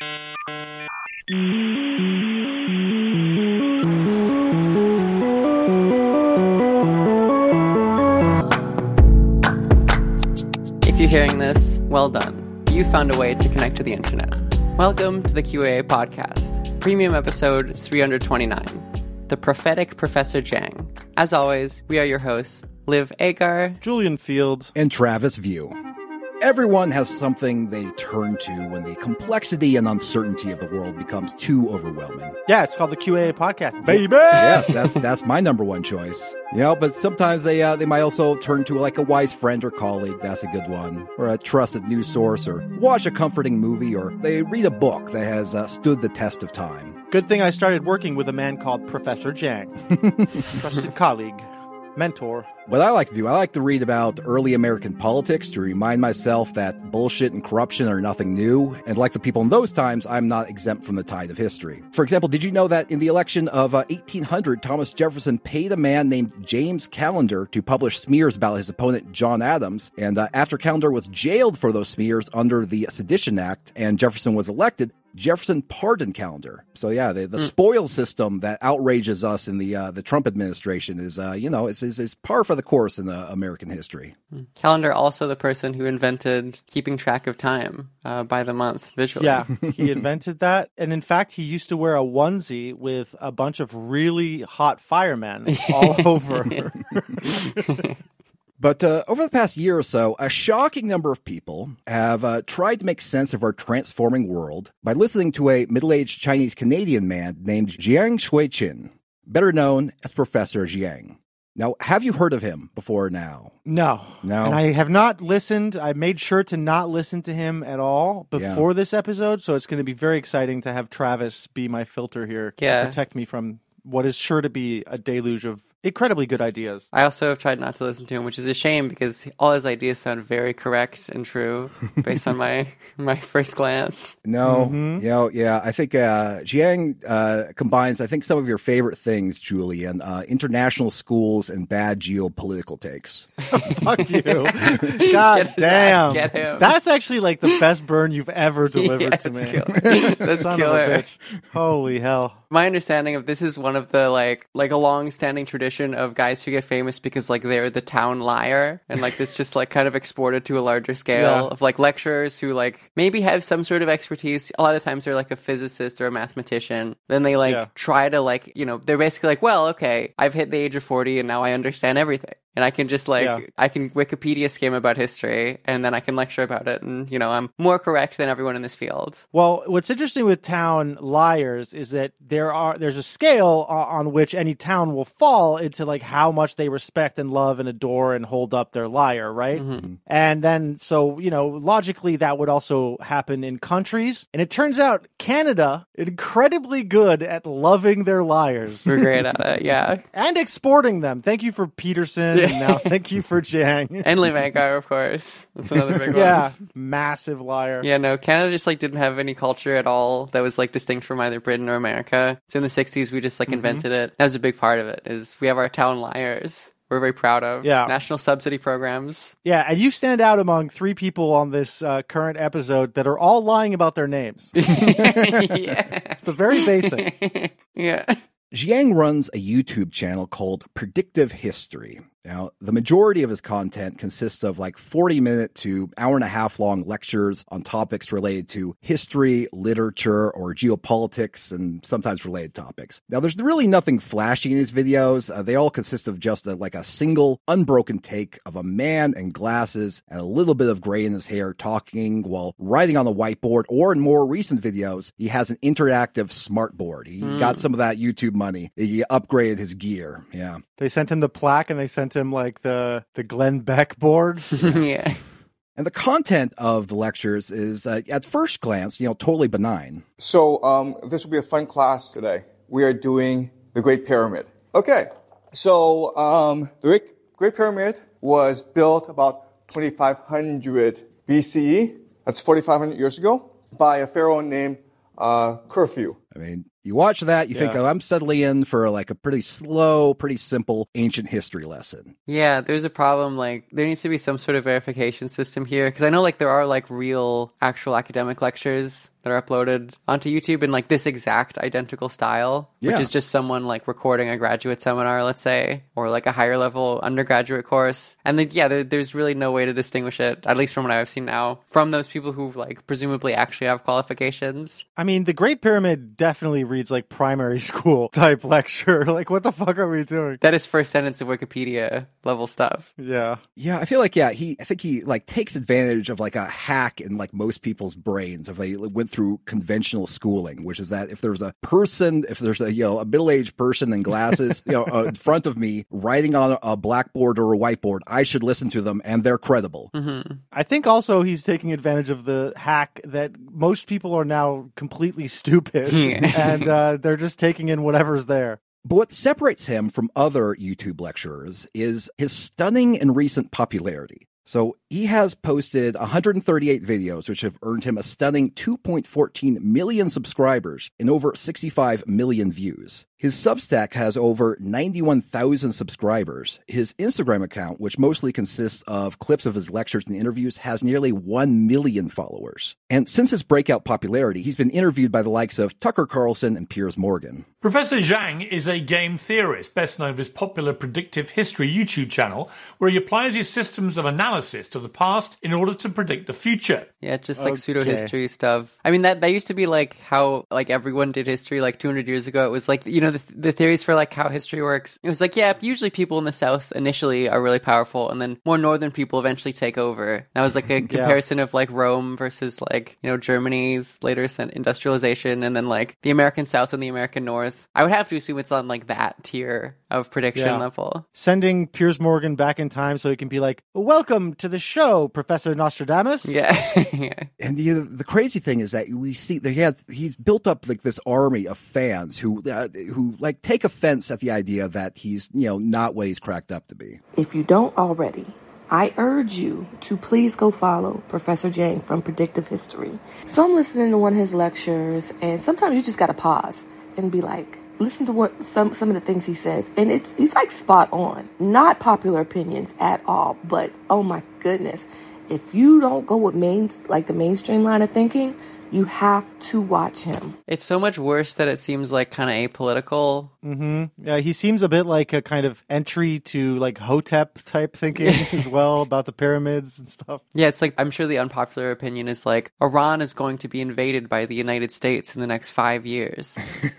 If you're hearing this, well done. You found a way to connect to the internet. Welcome to the QAA Podcast, premium episode 329, The Prophetic Professor Jiang. As always, we are your hosts, Liv Agar, Julian Fields, and Travis View. Everyone has something they turn to when the complexity and uncertainty of the world becomes too overwhelming. Yeah, it's called the QAA Podcast, baby! Yes, that's my number one choice. You know, but sometimes they might also turn to like a wise friend or colleague, that's a good one, or a trusted news source, or watch a comforting movie, or they read a book that has stood the test of time. Good thing I started working with a man called Professor Jiang. Trusted colleague. Mentor. What I like to do, I like to read about early American politics to remind myself that bullshit and corruption are nothing new, and like the people in those times, I'm not exempt from the tide of history. For example, did you know that in the election of 1800, Thomas Jefferson paid a man named James Callender to publish smears about his opponent, John Adams, and after Callender was jailed for those smears under the Sedition Act, and Jefferson was elected, Jefferson pardoned Callender. So yeah, the spoil system that outrages us in the Trump administration is, is par for the course in American history. Callender also the person who invented keeping track of time by the month visually. Yeah, he invented that. And in fact, he used to wear a onesie with a bunch of really hot firemen all over. But over the past year or so, a shocking number of people have tried to make sense of our transforming world by listening to a middle-aged Chinese-Canadian man named Jiang Shuiqin, better known as Professor Jiang. Now, have you heard of him before now? No. And I have not listened. I made sure to not listen to him at all before this episode, so it's going to be very exciting to have Travis be my filter here to protect me from what is sure to be a deluge of incredibly good ideas. I also have tried not to listen to him, which is a shame because all his ideas sound very correct and true based on my first glance. No, I think Jiang combines, I think, some of your favorite things, Julian, international schools and bad geopolitical takes. Fuck you. God damn. Get him. That's actually like the best burn you've ever delivered to me. That's Son killer. of a bitch. Holy hell. My understanding of this is one of the like a long-standing tradition of guys who get famous because like they're the town liar, and like this just like kind of exported to a larger scale of like lecturers who like maybe have some sort of expertise. A lot of times they're like a physicist or a mathematician. Then they try to they're basically like, well, okay, I've hit the age of 40 and now I understand everything. And I can just I can Wikipedia skim about history and then I can lecture about it. And, I'm more correct than everyone in this field. Well, what's interesting with town liars is that there's a scale on which any town will fall into like how much they respect and love and adore and hold up their liar, right? Mm-hmm. And then, so, logically that would also happen in countries. And it turns out Canada, incredibly good at loving their liars. We're great at it, yeah. And exporting them. Thank you for Peterson. And now thank you for Jiang. And Liv Agar, of course. That's another big one. Yeah, massive liar. Yeah, no, Canada just didn't have any culture at all that was distinct from either Britain or America. So in the 60s, we just invented it. That was a big part of it, is we have our town liars. We're very proud of. Yeah. National subsidy programs. Yeah, and you stand out among 3 people on this current episode that are all lying about their names. Yeah. So very basic. Yeah. Jiang runs a YouTube channel called Predictive History. Now, the majority of his content consists of 40-minute to hour-and-a-half long lectures on topics related to history, literature, or geopolitics, and sometimes related topics. Now, there's really nothing flashy in his videos. They all consist of just a single, unbroken take of a man in glasses and a little bit of gray in his hair talking while writing on the whiteboard, or in more recent videos, he has an interactive smartboard. He got some of that YouTube money. He upgraded his gear. Yeah. They sent him the plaque and they sent him the Glenn Beck board. Yeah. And the content of the lectures is, at first glance, totally benign. So this will be a fun class today. We are doing the Great Pyramid. Okay. So the Great Pyramid was built about 2500 BCE. That's 4,500 years ago by a pharaoh named Khufu. I mean, you watch that, you think, I'm settling in for a pretty slow, pretty simple ancient history lesson. Yeah, there's a problem. There needs to be some sort of verification system here. Because I know there are real, actual academic lectures that are uploaded onto YouTube in like this exact identical style, which is just someone like recording a graduate seminar, let's say, or like a higher level undergraduate course. And there's really no way to distinguish it, at least from what I've seen now, from those people who like presumably actually have qualifications. I mean, the Great Pyramid definitely reads like primary school type lecture. Like, what the fuck are we doing? That is first sentence of Wikipedia level stuff. Yeah. Yeah, I feel like, I think he like takes advantage of like a hack in like most people's brains if they went through conventional schooling, which is that if there's a middle-aged person in glasses, in front of me writing on a blackboard or a whiteboard, I should listen to them and they're credible. Mm-hmm. I think also he's taking advantage of the hack that most people are now completely stupid and they're just taking in whatever's there. But what separates him from other YouTube lecturers is his stunning and recent popularity. So he has posted 138 videos, which have earned him a stunning 2.14 million subscribers and over 65 million views. His Substack has over 91,000 subscribers. His Instagram account, which mostly consists of clips of his lectures and interviews, has nearly 1 million followers. And since his breakout popularity, he's been interviewed by the likes of Tucker Carlson and Piers Morgan. Professor Zhang is a game theorist, best known for his popular Predictive History YouTube channel, where he applies his systems of analysis to the past in order to predict the future. Yeah, just like pseudo-history stuff. I mean, that used to be like how like everyone did history like 200 years ago. It was like, the theories for like how history works. It was like, yeah, usually people in the South initially are really powerful and then more northern people eventually take over. That was like a comparison of like Rome versus like, Germany's later industrialization and then like the American South and the American North. I would have to assume it's on like that tier of prediction level. Sending Piers Morgan back in time so he can be like, welcome to the show, Professor Nostradamus. Yeah. And the crazy thing is that we see that he's built up like this army of fans who like take offense at the idea that he's, not what he's cracked up to be. If you don't already, I urge you to please go follow Professor Zhang from Predictive History. So I'm listening to one of his lectures, and sometimes you just got to pause and be like, listen to what some of the things he says, and he's like spot on. Not popular opinions at all, but oh my goodness, if you don't go with the mainstream line of thinking, you have to watch him. It's so much worse that it seems like kind of apolitical. Mm-hmm. Yeah, he seems a bit like a kind of entry to like Hotep type thinking as well about the pyramids and stuff. Yeah, it's like, I'm sure the unpopular opinion is like, Iran is going to be invaded by the United States in the next 5 years.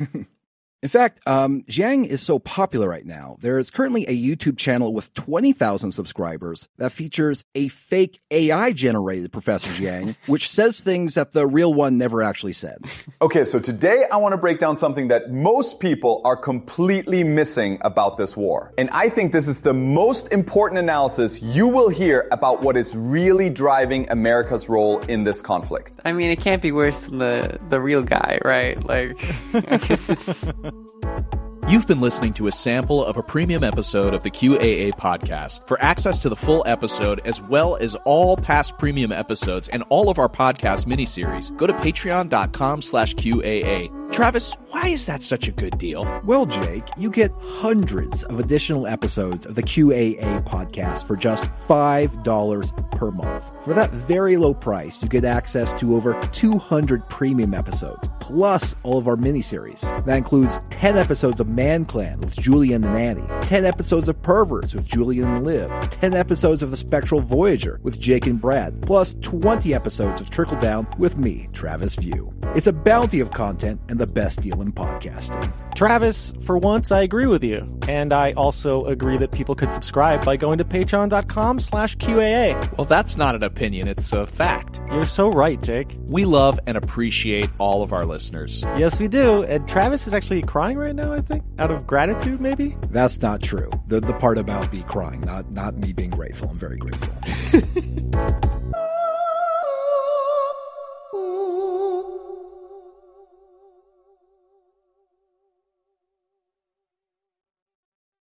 In fact, Zhang is so popular right now, there is currently a YouTube channel with 20,000 subscribers that features a fake AI-generated Professor Zhang, which says things that the real one never actually said. Okay, so today I want to break down something that most people are completely missing about this war. And I think this is the most important analysis you will hear about what is really driving America's role in this conflict. I mean, it can't be worse than the real guy, right? Like, I guess it's... You've been listening to a sample of a premium episode of the QAA podcast. For access to the full episode, as well as all past premium episodes and all of our podcast miniseries, go to patreon.com/QAA. Travis, why is that such a good deal? Well, Jake, you get hundreds of additional episodes of the QAA podcast for just $5 per month. For that very low price, you get access to over 200 premium episodes, plus all of our miniseries. That includes 10 episodes of Man Clan with Julian and Annie, 10 episodes of Perverts with Julian and Liv, 10 episodes of The Spectral Voyager with Jake and Brad, plus 20 episodes of Trickle Down with me, Travis View. It's a bounty of content and the best deal in podcasting. Travis, for once, I agree with you. And I also agree that people could subscribe by going to patreon.com/QAA. Well, that's not an opinion, it's a fact. You're so right, Jake. We love and appreciate all of our listeners. Yes, we do. And Travis is actually crying right now, I think, out of gratitude, maybe? That's not true. The part about me crying, not me being grateful. I'm very grateful.